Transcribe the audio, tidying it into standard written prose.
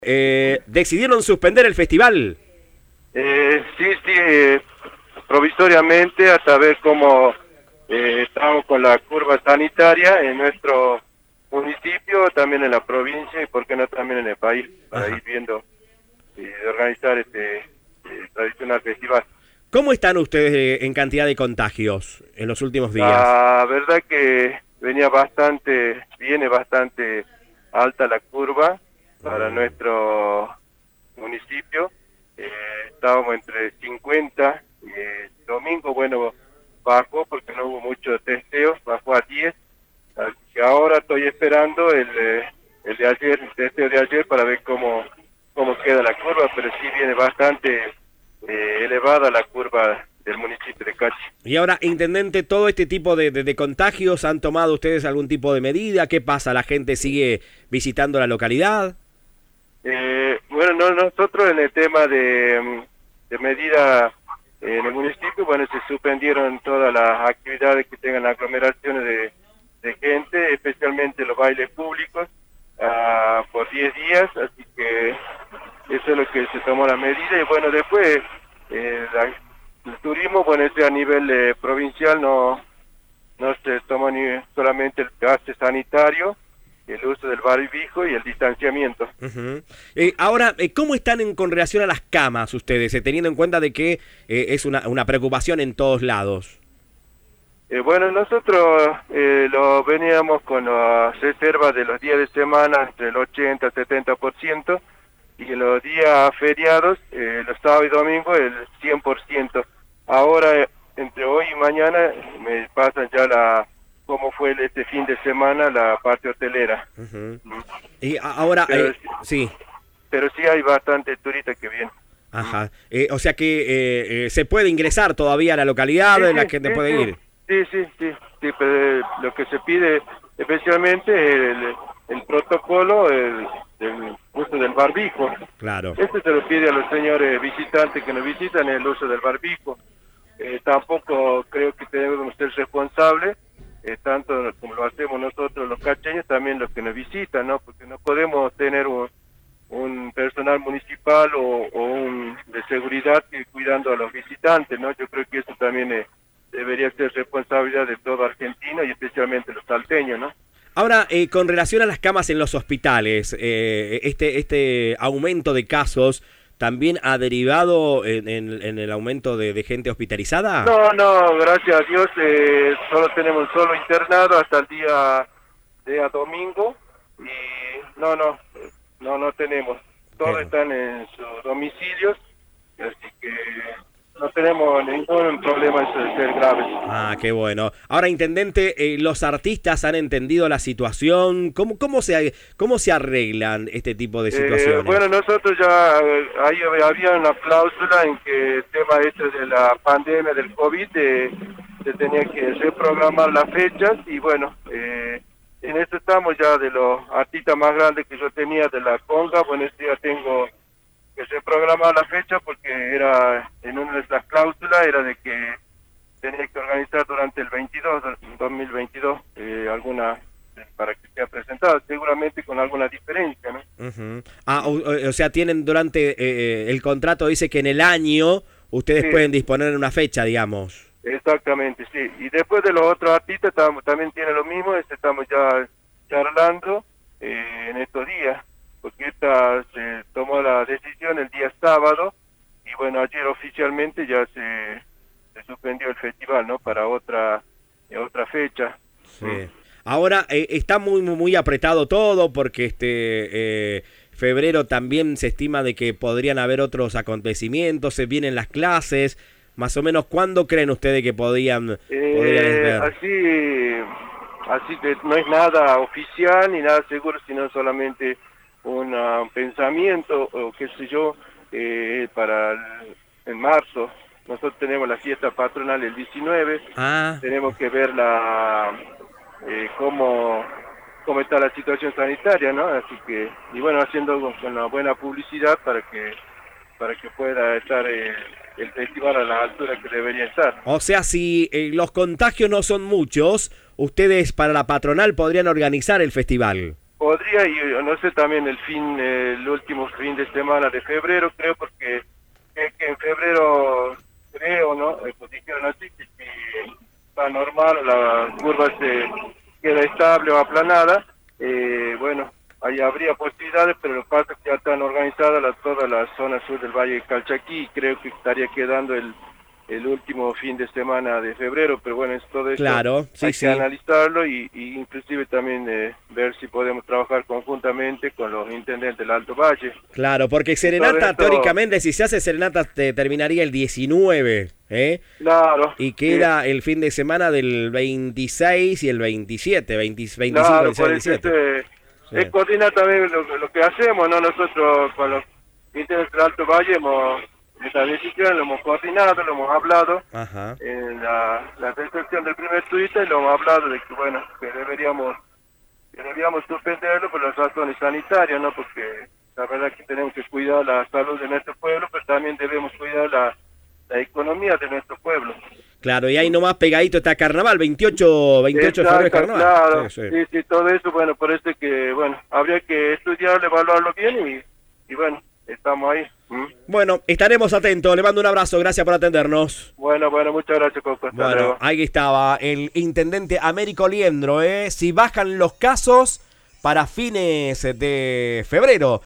¿Decidieron suspender el festival? Sí, provisoriamente hasta ver cómo estamos con la curva sanitaria en nuestro municipio, también en la provincia y por qué no también en el país, para ir viendo y organizar este tradicional festival. ¿Cómo están ustedes en cantidad de contagios en los últimos días? La verdad que viene bastante alta la curva para nuestro municipio. Estábamos entre 50, domingo, bueno, bajó porque no hubo mucho testeo, bajó a 10, así que ahora estoy esperando el de ayer, el testeo de ayer para ver cómo queda la curva, pero sí viene bastante elevada la curva del municipio de Cachi. Y ahora, intendente, todo este tipo de contagios, ¿han tomado ustedes algún tipo de medida? ¿Qué pasa? ¿La gente sigue visitando la localidad? Bueno, nosotros en el tema de medida en el municipio, bueno, se suspendieron todas las actividades que tengan aglomeraciones de gente, especialmente los bailes públicos, por 10 días, así que eso es lo que se tomó la medida. Y bueno, después el turismo, bueno, ese a nivel provincial no se tomó ni solamente el gasto sanitario, el uso del barbijo y el distanciamiento. Ahora, ¿cómo están con relación a las camas ustedes, teniendo en cuenta de que es una preocupación en todos lados? Bueno, nosotros lo veníamos con las reservas de los días de semana entre el 80 y 70%, y en los días feriados, los sábados y domingos, el 100%. Ahora, entre hoy y mañana, me pasan ya cómo fue este fin de semana la parte hotelera. Y ahora, pero, sí. Pero sí hay bastante turistas que vienen. Ajá. O sea que se puede ingresar todavía a la localidad, sí, en la gente puede ir. Sí, pero lo que se pide especialmente el protocolo del uso del barbijo. Claro. Este se lo pide a los señores visitantes que nos visitan, el uso del barbijo. Tampoco creo que debemos ser responsables, tanto como lo hacemos nosotros los cacheños, también los que nos visitan, ¿no? Porque no podemos tener un personal municipal o un de seguridad cuidando a los visitantes, ¿no? Yo creo que eso también debería ser responsabilidad de todo argentino y especialmente los salteños, ¿no? Ahora, con relación a las camas en los hospitales, este aumento de casos también ha derivado en el aumento de gente hospitalizada. No, gracias a Dios, solo tenemos un solo internado hasta el día domingo y no tenemos. Todos están en sus domicilios, así que no tenemos ningún problema de ser graves. Ah, qué bueno. Ahora, intendente, los artistas han entendido la situación. ¿Cómo se arreglan este tipo de situaciones? Bueno, nosotros ya ahí había una cláusula en que el tema este de la pandemia del COVID se tenía que reprogramar las fechas y bueno, en esto estamos ya de los artistas más grandes que yo tenía de la conga. Bueno, ya tengo que se programa la fecha porque era en una de las cláusulas era de que tenía que organizar durante el 2022 alguna para que sea presentada, seguramente con alguna diferencia, ¿no? O sea, tienen durante el contrato dice que en el año ustedes pueden disponer de una fecha, digamos. Exactamente, sí. Y después de los otros artistas también tiene lo mismo, estamos ya charlando en estos días, porque esta se tomó la decisión el día sábado y bueno, ayer oficialmente ya se suspendió el festival, ¿no? Para otra fecha. Sí. Ahora está muy apretado todo porque febrero también se estima de que podrían haber otros acontecimientos, se vienen las clases, más o menos ¿cuándo creen ustedes que podrían ver? Así que no es nada oficial ni nada seguro, sino solamente un pensamiento o qué sé yo, en marzo. Nosotros tenemos la fiesta patronal el 19, tenemos que ver cómo está la situación sanitaria, ¿no? Así que, y bueno, haciendo con una buena publicidad para que pueda estar el festival a la altura que debería estar. O sea, si los contagios no son muchos, ustedes para la patronal podrían organizar el festival. podría, y no sé, también el último fin de semana de febrero, creo, porque que en febrero, creo, ¿no? Pues dijeron así, que si está normal, la curva se queda estable o aplanada, bueno, ahí habría posibilidades, pero lo que pasa es que ya están organizadas toda la zona sur del Valle de Calchaquí, y creo que estaría quedando el último fin de semana de febrero, pero bueno, es todo esto, Claro, sí, hay sí. que analizarlo y inclusive también ver si podemos trabajar conjuntamente con los intendentes del Alto Valle. Claro, porque serenata, teóricamente, si se hace serenata, terminaría el 19, ¿eh? Claro. Y queda el fin de semana del 26 y el 27, 25, Claro, 26, por eso 27. es coordinar también lo que hacemos, ¿no? Nosotros con los intendentes del Alto Valle esta decisión lo hemos coordinado, lo hemos hablado. Ajá. En la recepción del primer Twitter lo hemos hablado de que, bueno, que deberíamos suspenderlo por las razones sanitarias, ¿no? Porque la verdad que tenemos que cuidar la salud de nuestro pueblo, pero también debemos cuidar la economía de nuestro pueblo. Claro, y ahí nomás pegadito está Carnaval, 28 de febrero es Carnaval. Claro, Sí. Sí, todo eso, bueno, por eso es que, bueno, habría que estudiarlo, evaluarlo bien y bueno, estamos ahí. Bueno, estaremos atentos, le mando un abrazo, gracias por atendernos. Bueno, muchas gracias, Coco. Hasta Bueno, luego. ahí estaba el intendente Américo Liendro, si bajan los casos para fines de febrero.